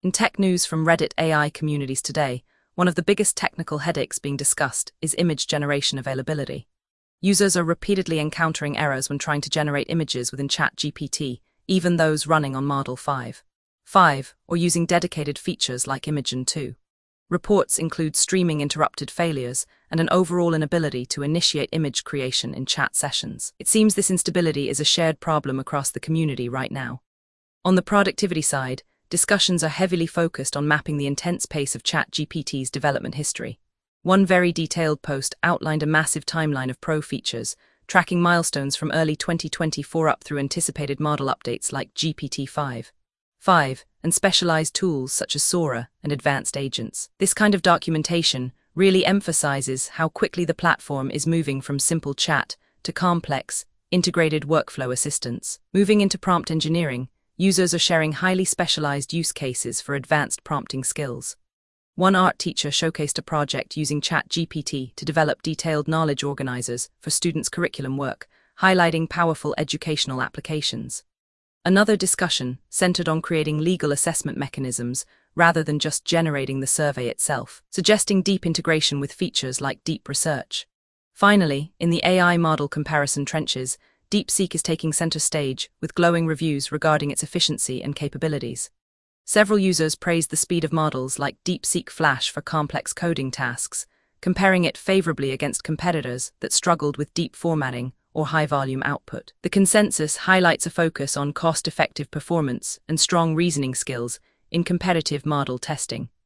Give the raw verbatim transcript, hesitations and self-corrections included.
In tech news from Reddit A I communities today, one of the biggest technical headaches being discussed is image generation availability. Users are repeatedly encountering errors when trying to generate images within ChatGPT, even those running on Model five. five, or using dedicated features like Imagen two. Reports include streaming interrupted failures and an overall inability to initiate image creation in chat sessions. It seems this instability is a shared problem across the community right now. On the productivity side, discussions are heavily focused on mapping the intense pace of ChatGPT's development history. One very detailed post outlined a massive timeline of pro features, tracking milestones from early twenty twenty-four up through anticipated model updates like G P T five. five, and specialized tools such as Sora and advanced agents. This kind of documentation really emphasizes how quickly the platform is moving from simple chat to complex, integrated workflow assistance. Moving into prompt engineering, users are sharing highly specialized use cases for advanced prompting skills. One art teacher showcased a project using ChatGPT to develop detailed knowledge organizers for students' curriculum work, highlighting powerful educational applications. Another discussion centered on creating legal assessment mechanisms rather than just generating the survey itself, suggesting deep integration with features like deep research. Finally, in the A I model comparison trenches, DeepSeek is taking center stage with glowing reviews regarding its efficiency and capabilities. Several users praised the speed of models like DeepSeek Flash for complex coding tasks, comparing it favorably against competitors that struggled with deep formatting or high-volume output. The consensus highlights a focus on cost-effective performance and strong reasoning skills in competitive model testing.